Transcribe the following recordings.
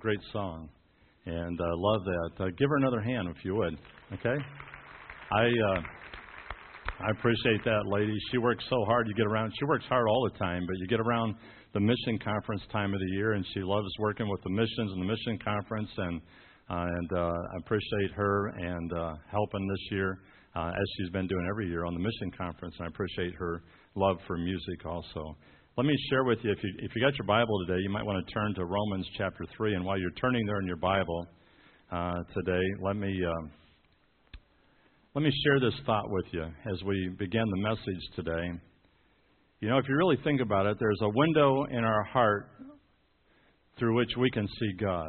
Great song. And I love that. Give her another hand if you would. Okay? I appreciate that lady. She works so hard. You get around. She works hard all the time, but you get around the mission conference time of the year, and she loves working with the missions and the mission conference. And I appreciate her and helping this year, as she's been doing every year on the mission conference. And I appreciate her love for music also. Let me share with you, if you got your Bible today, you might want to turn to Romans chapter 3. And while you're turning there in your Bible today, let me share this thought with you as we begin the message today. You know, if you really think about it, there's a window in our heart through which we can see God.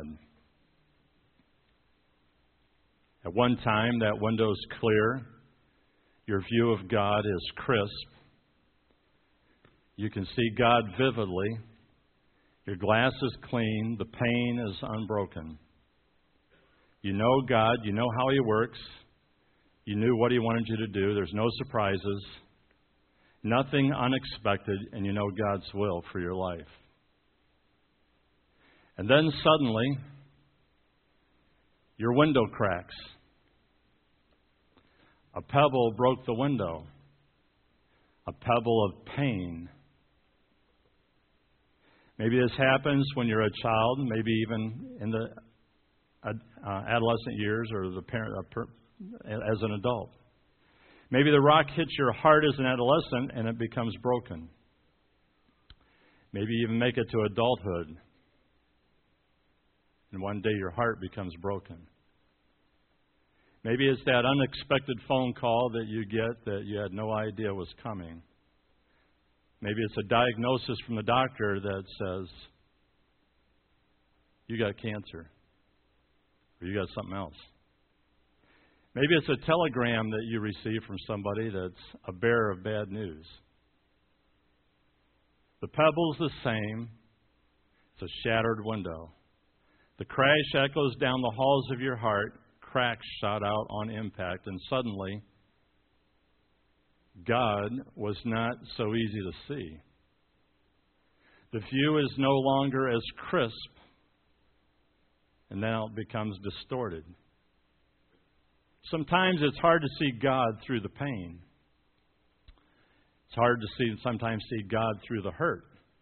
At one time, that window's clear. Your view of God is crisp. You can see God vividly. Your glass is clean. The pane is unbroken. You know God. You know how He works. You knew what He wanted you to do. There's no surprises. Nothing unexpected, and you know God's will for your life. And then suddenly, your window cracks. A pebble broke the window. A pebble of pain. Maybe this happens when you're a child, maybe even in the adolescent years or the parent as an adult. Maybe the rock hits your heart as an adolescent and it becomes broken. Maybe you even make it to adulthood, and one day your heart becomes broken. Maybe it's that unexpected phone call that you get that you had no idea was coming. Maybe it's a diagnosis from the doctor that says, you got cancer, or you got something else. Maybe it's a telegram that you receive from somebody that's a bearer of bad news. The pebble's the same. It's a shattered window. The crash echoes down the halls of your heart. Cracks shot out on impact, and suddenly, God was not so easy to see. The view is no longer as crisp, and now it becomes distorted. Sometimes it's hard to see God through the pain. It's hard to sometimes see God through the hurt.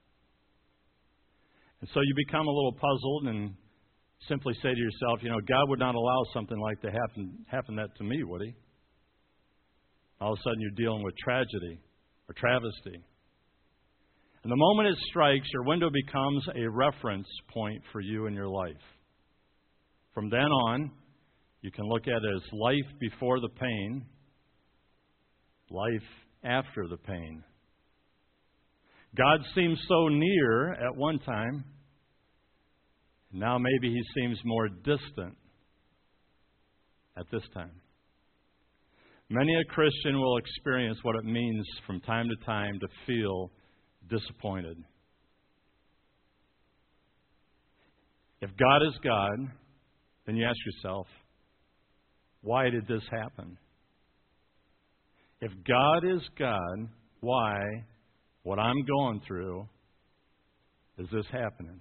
And so you become a little puzzled and simply say to yourself, you know, God would not allow something like that happen that to me, would He? All of a sudden you're dealing with tragedy or travesty. And the moment it strikes, your window becomes a reference point for you in your life. From then on, you can look at it as life before the pain, life after the pain. God seems so near at one time. Now maybe He seems more distant at this time. Many a Christian will experience what it means from time to time to feel disappointed. If God is God, then you ask yourself, why did this happen? If God is God, why, what I'm going through, is this happening?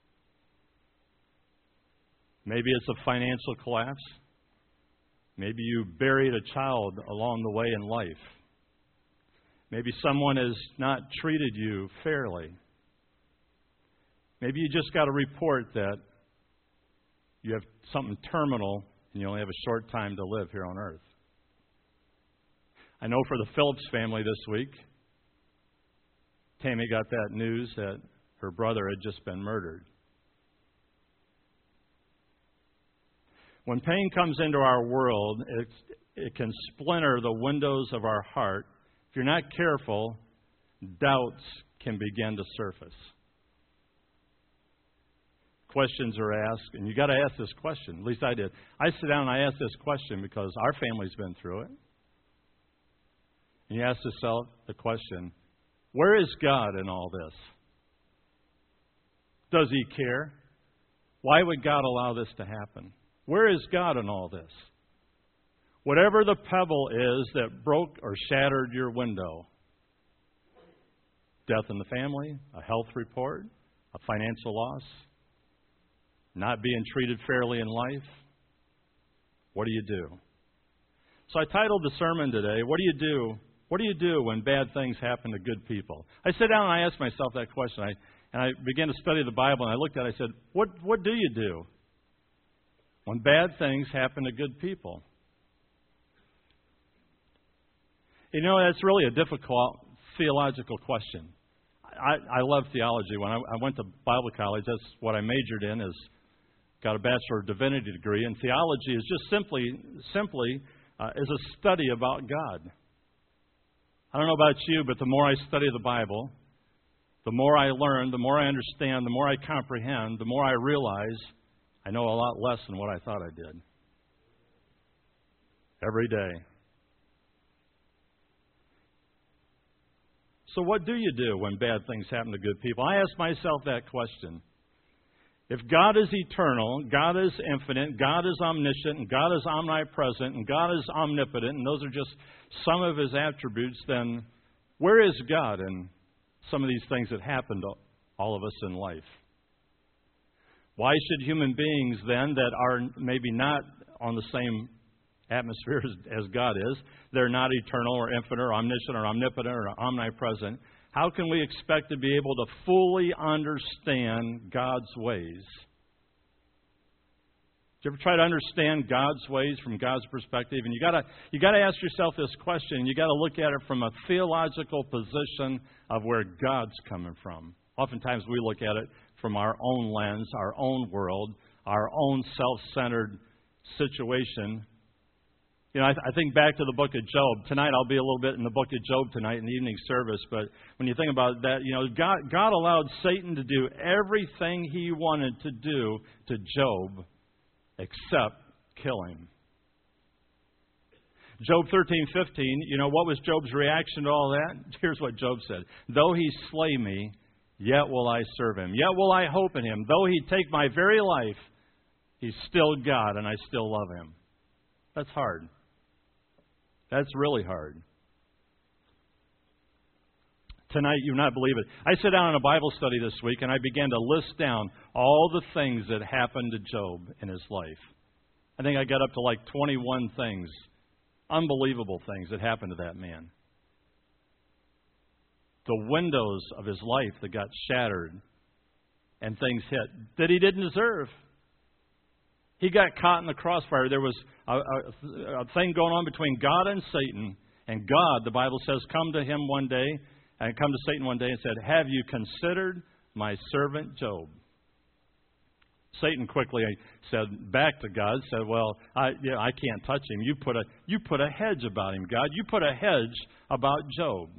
Maybe it's a financial collapse. Maybe you buried a child along the way in life. Maybe someone has not treated you fairly. Maybe you just got a report that you have something terminal and you only have a short time to live here on earth. I know for the Phillips family this week, Tammy got that news that her brother had just been murdered. When pain comes into our world, it can splinter the windows of our heart. If you're not careful, doubts can begin to surface. Questions are asked, and you got to ask this question. At least I did. I sit down and I ask this question because our family's been through it. And you ask yourself the question, where is God in all this? Does He care? Why would God allow this to happen? Where is God in all this? Whatever the pebble is that broke or shattered your window, death in the family, a health report, a financial loss, not being treated fairly in life, what do you do? So I titled the sermon today, What do you do? What do you do when bad things happen to good people? I sat down and I asked myself that question. I began to study the Bible, and I looked at it and I said, what do you do when bad things happen to good people? You know, that's really a difficult theological question. I love theology. When I went to Bible college, that's what I majored in, got a Bachelor of Divinity degree, and theology is just simply is a study about God. I don't know about you, but the more I study the Bible, the more I learn, the more I understand, the more I comprehend, the more I realize I know a lot less than what I thought I did. Every day. So what do you do when bad things happen to good people? I ask myself that question. If God is eternal, God is infinite, God is omniscient, and God is omnipresent, and God is omnipotent, and those are just some of His attributes, then where is God in some of these things that happen to all of us in life? Why should human beings then that are maybe not on the same atmosphere as God is, they're not eternal or infinite or omniscient or omnipotent or omnipresent, how can we expect to be able to fully understand God's ways? Did you ever try to understand God's ways from God's perspective? And you got to ask yourself this question. You got to look at it from a theological position of where God's coming from. Oftentimes we look at it from our own lens, our own world, our own self-centered situation. You know, I think back to the book of Job. Tonight I'll be a little bit in the book of Job tonight in the evening service. But when you think about that, you know, God allowed Satan to do everything he wanted to do to Job except kill him. Job 13:15, you know, what was Job's reaction to all that? Here's what Job said. Though he slay me, yet will I serve him. Yet will I hope in him. Though he take my very life, he's still God and I still love him. That's hard. That's really hard. Tonight, you will not believe it. I sat down in a Bible study this week and I began to list down all the things that happened to Job in his life. I think I got up to like 21 things, unbelievable things that happened to that man. The windows of his life that got shattered and things hit that he didn't deserve. He got caught in the crossfire. There was a thing going on between God and Satan. And God, the Bible says, come to Satan one day and said, have you considered my servant Job? Satan quickly said back to God, said, well, I can't touch him. You put a hedge about him, God. You put a hedge about Job.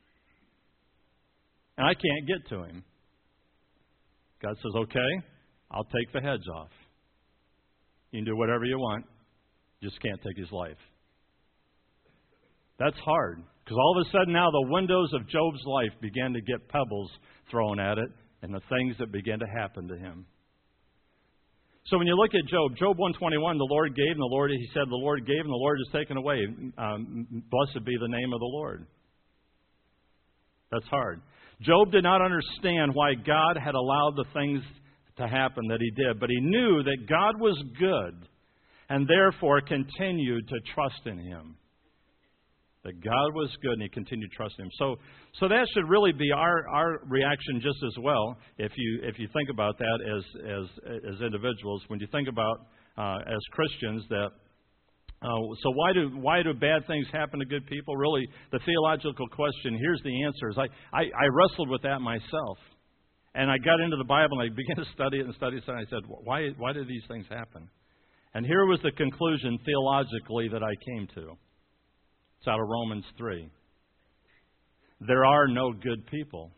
And I can't get to him. God says, okay, I'll take the hedge off. You can do whatever you want. You just can't take his life. That's hard. Because all of a sudden now the windows of Job's life began to get pebbles thrown at it and the things that began to happen to him. So when you look at Job 121, the Lord gave, and he said, the Lord gave, and the Lord has taken away. Blessed be the name of the Lord. That's hard. Job did not understand why God had allowed the things to happen that he did, but he knew that God was good and therefore continued to trust in him. That God was good and he continued to trust him. So that should really be our reaction just as well if you think about that as individuals. When you think about as Christians that so why do bad things happen to good people? Really, the theological question, here's the answer. Is I wrestled with that myself. And I got into the Bible and I began to study it and I said, why do these things happen? And here was the conclusion theologically that I came to. It's out of Romans 3. There are no good people.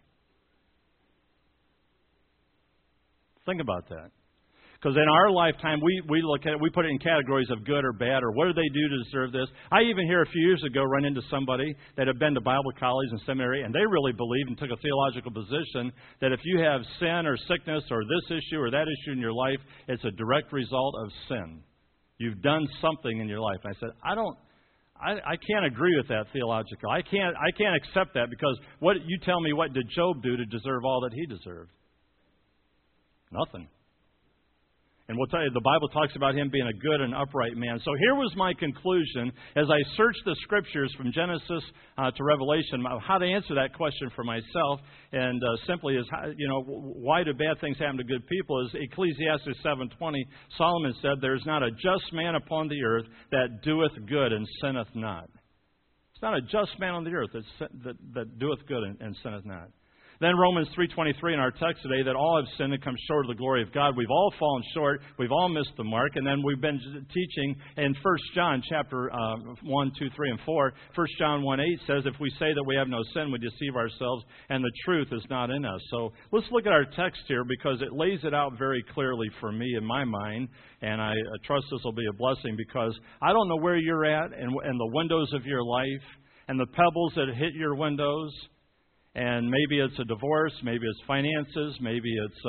Think about that. Because in our lifetime, we look at it, we put it in categories of good or bad, or what do they do to deserve this? I even here a few years ago run into somebody that had been to Bible college and seminary, and they really believed and took a theological position that if you have sin or sickness or this issue or that issue in your life, it's a direct result of sin. You've done something in your life. And I said, I can't agree with that theologically. I can't accept that because what you tell me, what did Job do to deserve all that he deserved? Nothing. And we'll tell you, the Bible talks about him being a good and upright man. So here was my conclusion as I searched the Scriptures from Genesis to Revelation, how to answer that question for myself. And simply is, why do bad things happen to good people? Is Ecclesiastes 7:20, Solomon said, "There is not a just man upon the earth that doeth good and sinneth not." It's not a just man on the earth that doeth good and sinneth not. Then Romans 3:23 in our text today, that all have sinned and come short of the glory of God. We've all fallen short. We've all missed the mark. And then we've been teaching in 1 John chapter 1, 2, 3, and 4. 1 John 1:8 says, if we say that we have no sin, we deceive ourselves, and the truth is not in us. So let's look at our text here because it lays it out very clearly for me in my mind. And I trust this will be a blessing because I don't know where you're at and the windows of your life and the pebbles that hit your windows. And maybe it's a divorce, maybe it's finances, maybe it's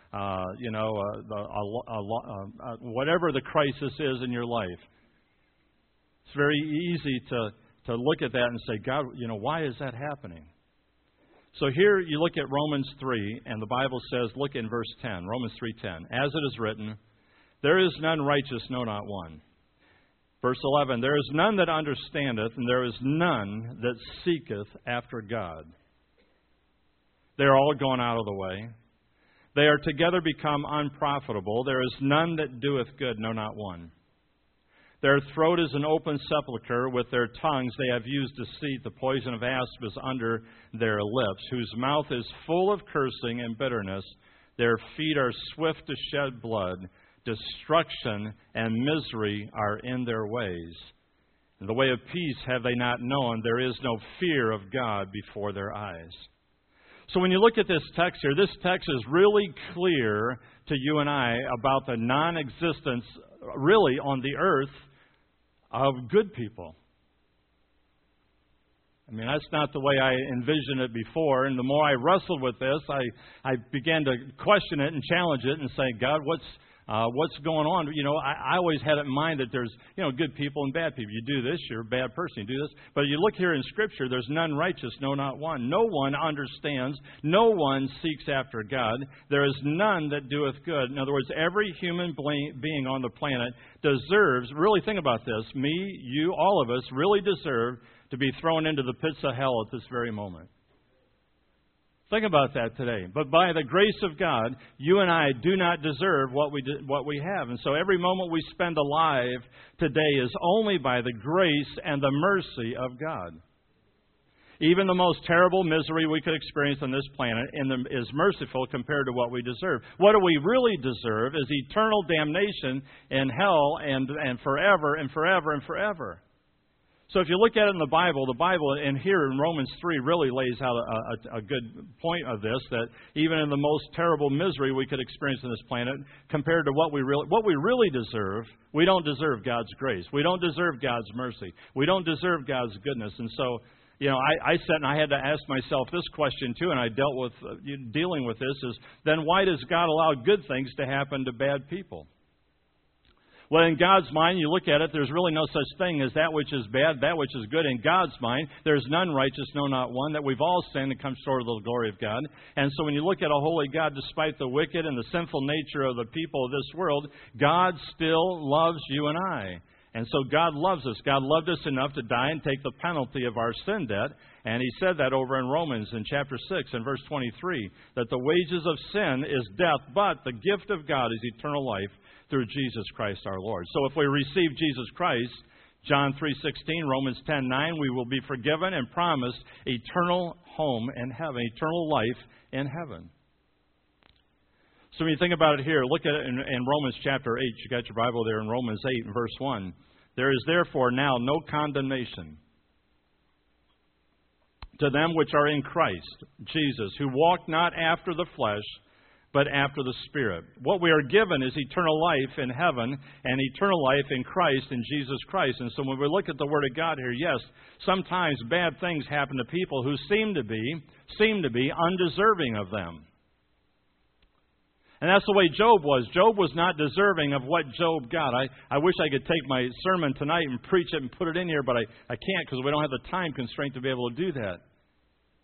whatever the crisis is in your life. It's very easy to look at that and say, God, why is that happening? So here you look at Romans 3, and the Bible says, look in verse 10, Romans 3:10. As it is written, there is none righteous, no, not one. Verse 11, there is none that understandeth, and there is none that seeketh after God. They are all gone out of the way. They are together become unprofitable. There is none that doeth good, no, not one. Their throat is an open sepulchre. With their tongues they have used deceit. The poison of asp is under their lips, whose mouth is full of cursing and bitterness. Their feet are swift to shed blood. Destruction and misery are in their ways. And the way of peace have they not known. There is no fear of God before their eyes. So when you look at this text here, this text is really clear to you and I about the non-existence, really, on the earth of good people. I mean, that's not the way I envisioned it before. And the more I wrestled with this, I began to question it and challenge it and say, God, what's going on? I always had it in mind that there's, good people and bad people. You do this, you're a bad person. You do this. But you look here in Scripture, there's none righteous, no, not one. No one understands. No one seeks after God. There is none that doeth good. In other words, every human being on the planet deserves, really think about this, me, you, all of us really deserve to be thrown into the pits of hell at this very moment. Think about that today. But by the grace of God, you and I do not deserve what we have. And so every moment we spend alive today is only by the grace and the mercy of God. Even the most terrible misery we could experience on this planet is merciful compared to what we deserve. What do we really deserve is eternal damnation in hell and forever and forever and forever. So if you look at it in the Bible, and here in Romans 3 really lays out a good point of this, that even in the most terrible misery we could experience on this planet, compared to what we really deserve, we don't deserve God's grace. We don't deserve God's mercy. We don't deserve God's goodness. And so, I sat and I had to ask myself this question too, and I dealt with dealing with this, is then why does God allow good things to happen to bad people? Well, in God's mind, you look at it, there's really no such thing as that which is bad, that which is good. In God's mind, there's none righteous, no, not one, that we've all sinned and come short of the glory of God. And so when you look at a holy God, despite the wicked and the sinful nature of the people of this world, God still loves you and I. And so God loves us. God loved us enough to die and take the penalty of our sin debt. And He said that over in Romans in chapter 6 and verse 23, that the wages of sin is death, but the gift of God is eternal life through Jesus Christ our Lord. So if we receive Jesus Christ, John 3:16, Romans 10:9, we will be forgiven and promised eternal home in heaven, eternal life in heaven. So when you think about it here, look at it in Romans chapter 8. You got your Bible there in Romans 8 and verse 1. There is therefore now no condemnation to them which are in Christ Jesus, who walk not after the flesh, but after the Spirit. What we are given is eternal life in heaven and eternal life in Christ, in Jesus Christ. And so when we look at the Word of God here, yes, sometimes bad things happen to people who seem to be undeserving of them. And that's the way Job was. Job was not deserving of what Job got. I wish I could take my sermon tonight and preach it and put it in here, but I can't because we don't have the time constraint to be able to do that.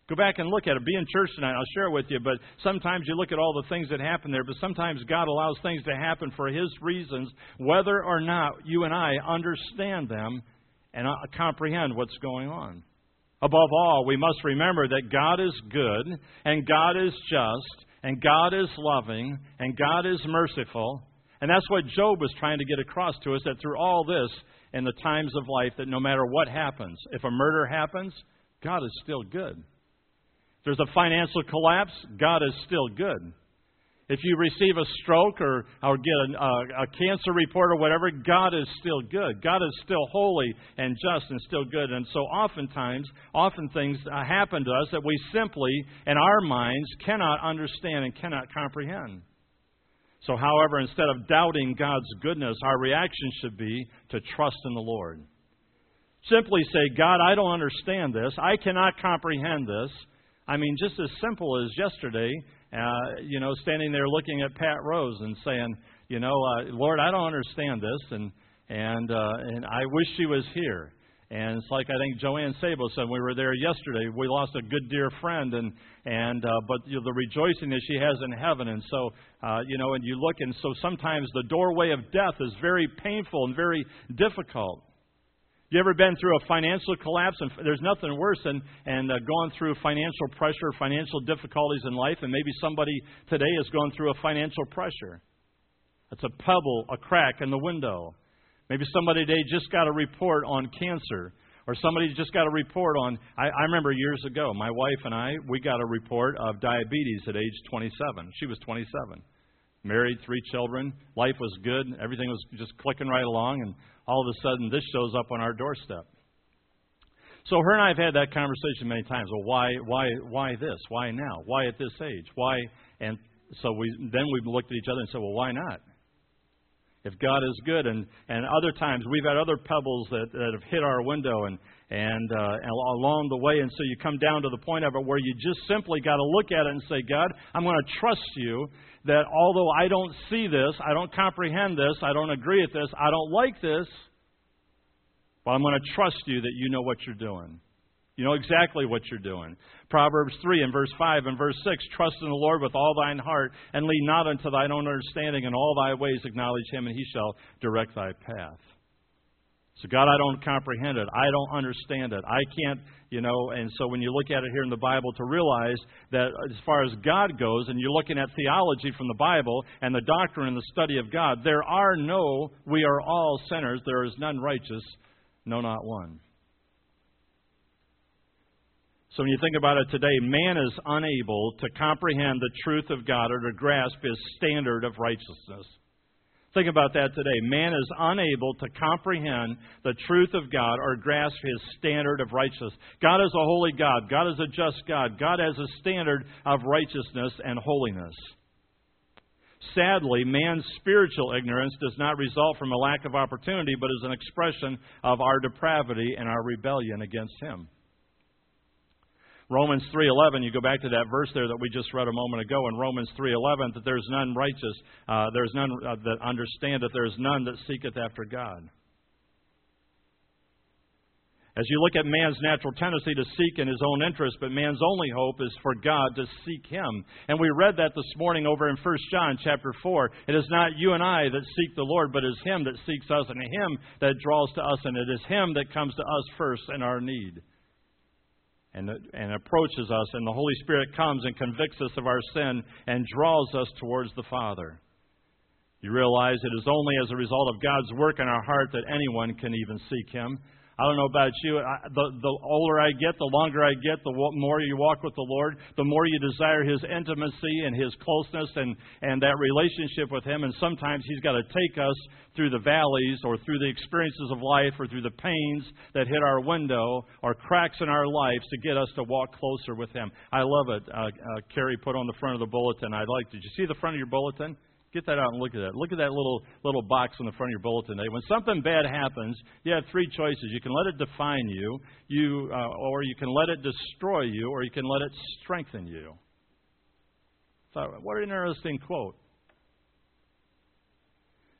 Go back and look at it. Be in church tonight. I'll share it with you. But sometimes you look at all the things that happen there. But sometimes God allows things to happen for His reasons, whether or not you and I understand them and comprehend what's going on. Above all, we must remember that God is good, and God is just, and God is loving, and God is merciful. And that's what Job was trying to get across to us, that through all this, in the times of life, that no matter what happens, if a murder happens, God is still good. If there's a financial collapse, God is still good. If you receive a stroke or get a cancer report or whatever, God is still good. God is still holy and just and still good. And so often things happen to us that we simply, in our minds, cannot understand and cannot comprehend. So, however, instead of doubting God's goodness, our reaction should be to trust in the Lord. Simply say, God, I don't understand this. I cannot comprehend this. I mean, just as simple as yesterday, standing there looking at Pat Rose and saying, Lord, I don't understand this, and I wish she was here. And it's like I think Joanne Sabo said, we were there yesterday. We lost a good dear friend, but the rejoicing that she has in heaven. And so, and you look, and so sometimes the doorway of death is very painful and very difficult. You ever been through a financial collapse? And there's nothing worse than going through financial pressure, financial difficulties in life, and maybe somebody today is going through a financial pressure. It's a pebble, a crack in the window. Maybe somebody today just got a report on cancer, or somebody just got a report on, I remember years ago, my wife and I, we got a report of diabetes at age 27. She was 27. Married, 3 children. Life was good. Everything was just clicking right along, and all of a sudden this shows up on our doorstep. So her and I have had that conversation many times. Well, why this? Why now? Why at this age? Why? And so we looked at each other and said, well, why not? If God is good, and other times we've had other pebbles that have hit our window and along the way, and so you come down to the point of it where you just simply got to look at it and say, God, I'm going to trust you that although I don't see this, I don't comprehend this, I don't agree with this, I don't like this, but I'm going to trust you that you know what you're doing. You know exactly what you're doing. Proverbs 3 and verse 5 and verse 6, trust in the Lord with all thine heart, and lean not unto thine own understanding. In all thy ways acknowledge Him, and He shall direct thy path. So God, I don't comprehend it. I don't understand it. I can't, and so when you look at it here in the Bible, to realize that as far as God goes, and you're looking at theology from the Bible and the doctrine and the study of God, we are all sinners. There is none righteous, no, not one. So when you think about it today, man is unable to comprehend the truth of God or to grasp His standard of righteousness. Think about that today. Man is unable to comprehend the truth of God or grasp His standard of righteousness. God is a holy God. God is a just God. God has a standard of righteousness and holiness. Sadly, man's spiritual ignorance does not result from a lack of opportunity, but is an expression of our depravity and our rebellion against Him. Romans 3:11, you go back to that verse there that we just read a moment ago in Romans 3:11, that there's none righteous, there's none that understandeth, there is none that seeketh after God. As you look at man's natural tendency to seek in his own interest, but man's only hope is for God to seek him. And we read that this morning over in 1 John chapter 4. It is not you and I that seek the Lord, but it is Him that seeks us, and Him that draws to us, and it is Him that comes to us first in our need. And approaches us, and the Holy Spirit comes and convicts us of our sin and draws us towards the Father. You realize it is only as a result of God's work in our heart that anyone can even seek Him. I don't know about you. The older I get, the longer I get, the more you walk with the Lord, the more you desire His intimacy and His closeness and that relationship with Him. And sometimes He's got to take us through the valleys or through the experiences of life or through the pains that hit our window or cracks in our lives to get us to walk closer with Him. I love it. Carrie put on the front of the bulletin. Did you see the front of your bulletin? Get that out and look at that. Look at that little box on the front of your bulletin today. When something bad happens, you have 3 choices. You can let it define you, or you can let it destroy you, or you can let it strengthen you. So, what an interesting quote.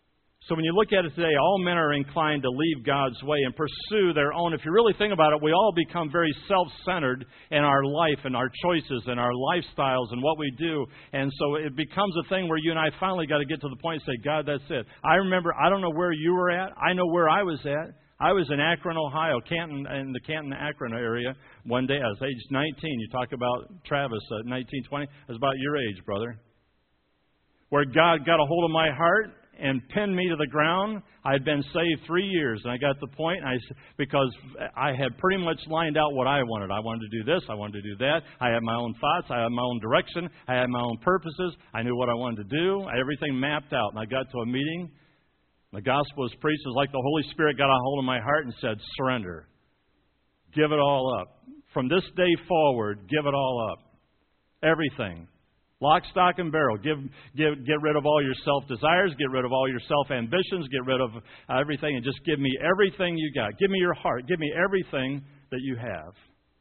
So when you look at it today, all men are inclined to leave God's way and pursue their own. If you really think about it, we all become very self-centered in our life and our choices and our lifestyles and what we do. And so it becomes a thing where you and I finally got to get to the point and say, God, that's it. I remember, I don't know where you were at. I know where I was at. I was in Akron, Ohio, Canton, in the Canton-Akron area one day. I was age 19. You talk about Travis at 19, 20. I was about your age, brother. Where God got a hold of my heart and pinned me to the ground. I had been saved 3 years, and I got to the point, because I had pretty much lined out what I wanted. I wanted to do this. I wanted to do that. I had my own thoughts. I had my own direction. I had my own purposes. I knew what I wanted to do. Everything mapped out. And I got to a meeting. The gospel was preached. It was like the Holy Spirit got a hold of my heart and said, surrender. Give it all up. From this day forward, give it all up. Everything. Lock, stock, and barrel. Get rid of all your self-desires. Get rid of all your self-ambitions. Get rid of everything and just give me everything you got. Give me your heart. Give me everything that you have.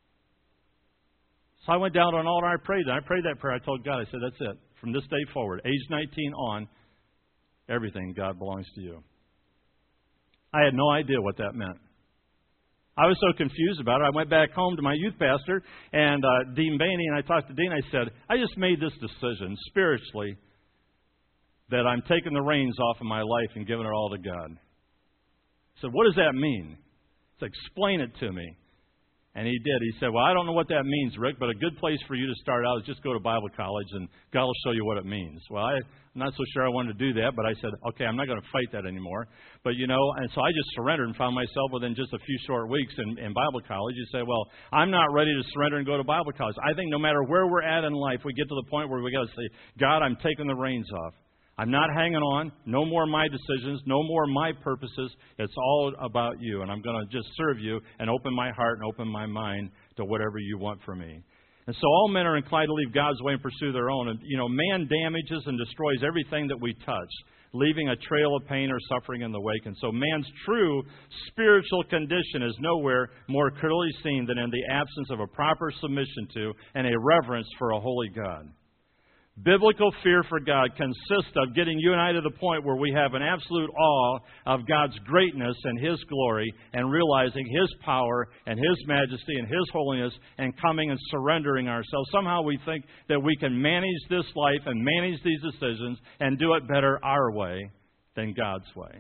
So I went down to an altar and I prayed. And I prayed that prayer. I told God, I said, that's it. From this day forward, age 19 on, everything, God, belongs to you. I had no idea what that meant. I was so confused about it. I went back home to my youth pastor, and Dean Bainey, and I talked to Dean. I said, I just made this decision spiritually that I'm taking the reins off of my life and giving it all to God. I said, what does that mean? He said, explain it to me. And he did. He said, well, I don't know what that means, Rick, but a good place for you to start out is just go to Bible college, and God will show you what it means. Well, I'm not so sure I wanted to do that, but I said, okay, I'm not going to fight that anymore. But, and so I just surrendered and found myself within just a few short weeks in Bible college. You say, well, I'm not ready to surrender and go to Bible college. I think no matter where we're at in life, we get to the point where we got to say, God, I'm taking the reins off. I'm not hanging on. No more my decisions. No more my purposes. It's all about you. And I'm going to just serve you and open my heart and open my mind to whatever you want for me. And so all men are inclined to leave God's way and pursue their own. And, man damages and destroys everything that we touch, leaving a trail of pain or suffering in the wake. And so man's true spiritual condition is nowhere more clearly seen than in the absence of a proper submission to and a reverence for a holy God. Biblical fear for God consists of getting you and I to the point where we have an absolute awe of God's greatness and His glory and realizing His power and His majesty and His holiness and coming and surrendering ourselves. Somehow we think that we can manage this life and manage these decisions and do it better our way than God's way.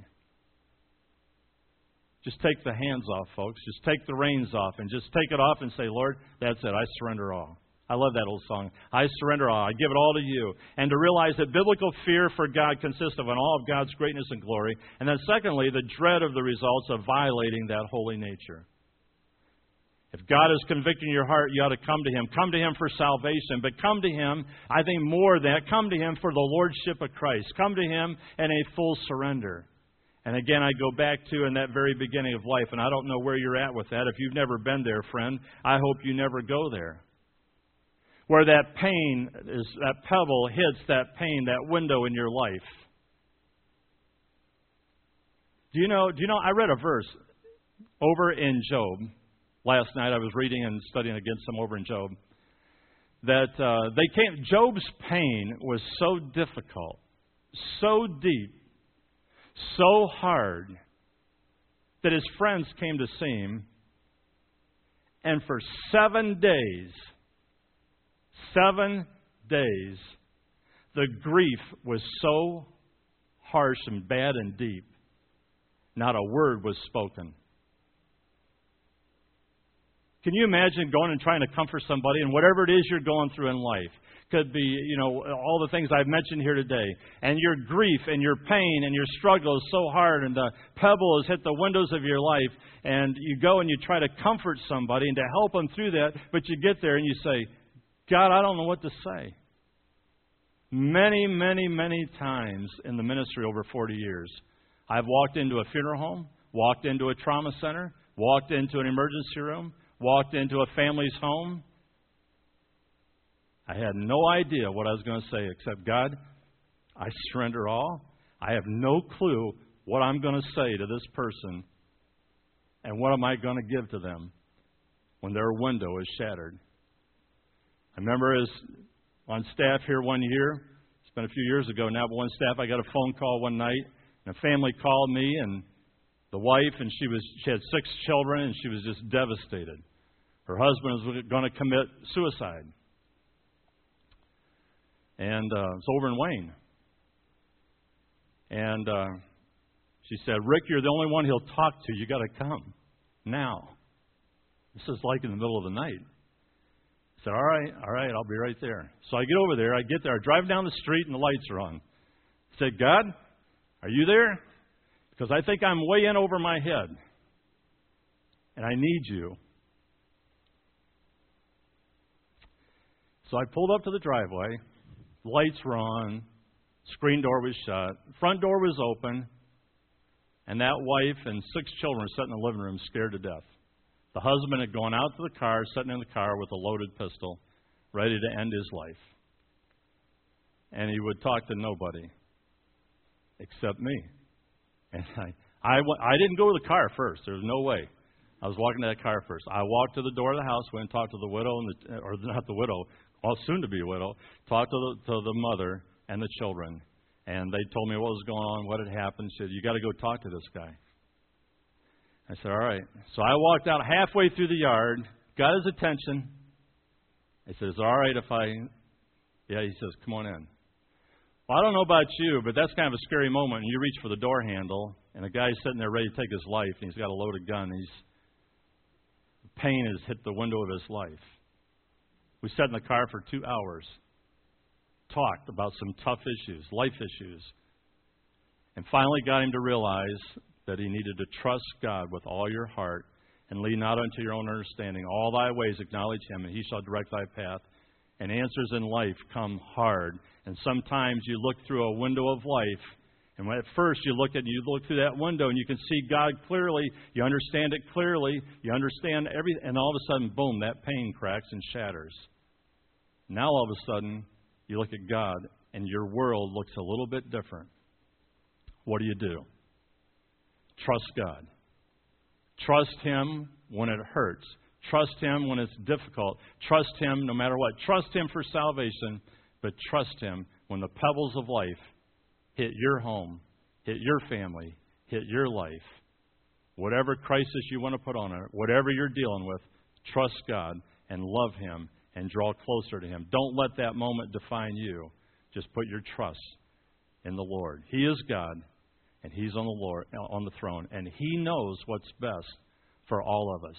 Just take the hands off, folks. Just take the reins off and just take it off and say, Lord, that's it. I surrender all. I love that old song. I surrender all. I give it all to you. And to realize that biblical fear for God consists of an awe of God's greatness and glory. And then secondly, the dread of the results of violating that holy nature. If God is convicting your heart, you ought to come to Him. Come to Him for salvation. But come to Him, I think more than that, come to Him for the lordship of Christ. Come to Him in a full surrender. And again, I go back to in that very beginning of life, and I don't know where you're at with that. If you've never been there, friend, I hope you never go there. Where that pain is, that pebble hits that pain, that window in your life. Do you know, I read a verse over in Job. Last night I was reading and studying against some over in Job. That Job's pain was so difficult, so deep, so hard, that his friends came to see him, and for 7 days, the grief was so harsh and bad and deep, not a word was spoken. Can you imagine going and trying to comfort somebody and whatever it is you're going through in life? Could be, all the things I've mentioned here today. And your grief and your pain and your struggle is so hard and the pebble has hit the windows of your life and you go and you try to comfort somebody and to help them through that, but you get there and you say, God, I don't know what to say. Many, many, many times in the ministry over 40 years, I've walked into a funeral home, walked into a trauma center, walked into an emergency room, walked into a family's home. I had no idea what I was going to say except, God, I surrender all. I have no clue what I'm going to say to this person and what am I going to give to them when their window is shattered. I remember as on staff here one year, it's been a few years ago now, but on staff I got a phone call one night, And a family called me, and the wife, and she had 6 children, and she was just devastated. Her husband was going to commit suicide. And it's over in Wayne. And she said, Rick, you're the only one he'll talk to. You got to come now. This is like in the middle of the night. I said, all right, I'll be right there. So I get over there. I get there. I drive down the street, and the lights are on. I said, God, are you there? Because I think I'm way in over my head. And I need you. So I pulled up to the driveway. Lights were on. Screen door was shut. Front door was open. And that wife and 6 children were sitting in the living room scared to death. The husband had gone out to the car, sitting in the car with a loaded pistol, ready to end his life. And he would talk to nobody except me. And I didn't go to the car first. There was no way. I was walking to that car first. I walked to the door of the house, went and talked to the widow, or not the widow, well, soon to be a widow, talked to the mother and the children. And they told me what was going on, what had happened. Said, you got to go talk to this guy. I said, all right. So I walked out halfway through the yard, got his attention. I said, is it all right if yeah, he says, come on in. Well, I don't know about you, but that's kind of a scary moment. And you reach for the door handle, and a guy's sitting there ready to take his life, and he's got a loaded gun. Pain has hit the window of his life. We sat in the car for 2 hours, talked about some tough issues, life issues, and finally got him to realize that he needed to trust God with all your heart and lean not unto your own understanding. All thy ways acknowledge him, and he shall direct thy path. And answers in life come hard. And sometimes you look through a window of life, and when at first you look through that window and you can see God clearly, you understand it clearly, you understand everything, and all of a sudden, boom, that pain cracks and shatters. Now all of a sudden, you look at God, and your world looks a little bit different. What do? Trust God. Trust Him when it hurts. Trust Him when it's difficult. Trust Him no matter what. Trust Him for salvation, but trust Him when the pebbles of life hit your home, hit your family, hit your life. Whatever crisis you want to put on it, whatever you're dealing with, trust God and love Him and draw closer to Him. Don't let that moment define you. Just put your trust in the Lord. He is God, and He's on the throne, and He knows what's best for all of us.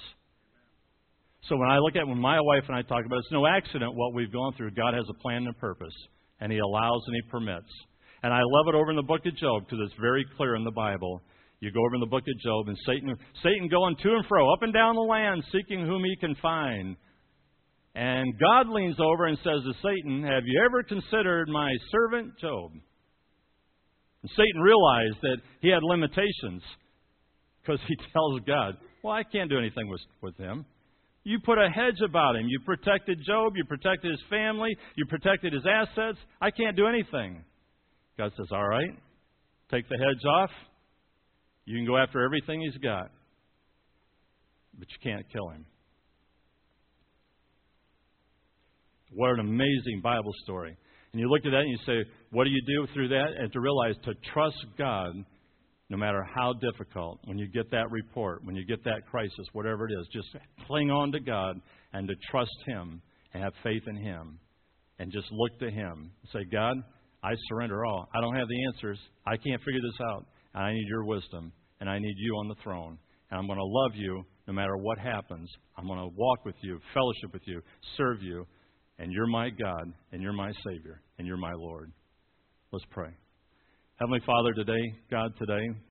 So when my wife and I talk about it, it's no accident what we've gone through. God has a plan and a purpose, and He allows and He permits. And I love it over in the book of Job because it's very clear in the Bible. You go over in the book of Job, and Satan going to and fro, up and down the land, seeking whom he can find. And God leans over and says to Satan, have you ever considered my servant Job? And Satan realized that he had limitations because he tells God, well, I can't do anything with him. You put a hedge about him. You protected Job. You protected his family. You protected his assets. I can't do anything. God says, all right, take the hedge off. You can go after everything he's got. But you can't kill him. What an amazing Bible story. And you look at that and you say, what do you do through that? And to realize to trust God no matter how difficult. When you get that report, when you get that crisis, whatever it is, just cling on to God and to trust Him and have faith in Him. And just look to Him. Say, God, I surrender all. I don't have the answers. I can't figure this out. And I need your wisdom. And I need you on the throne. And I'm going to love you no matter what happens. I'm going to walk with you, fellowship with you, serve you. And you're my God, and you're my Savior, and you're my Lord. Let's pray. Heavenly Father, today,